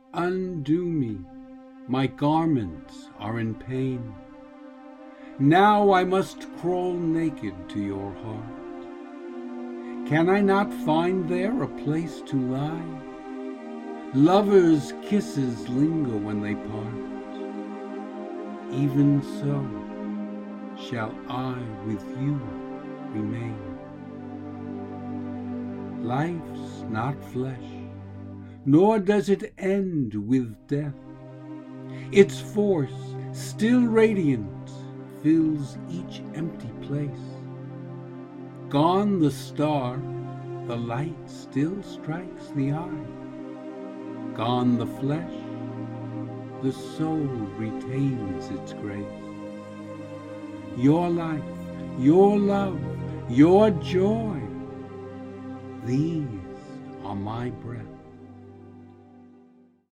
Undo me, my garments are in pain. Now I must crawl naked to your heart. Can I not find there a place to lie? Lovers' kisses linger when they part. Even so shall I with you remain. Life's not flesh, nor does it end with death. Its force, still radiant, fills each empty place. Gone the star, the light still strikes the eye. Gone the flesh, the soul retains its grace. Your life, your love, your joy, these are my breath.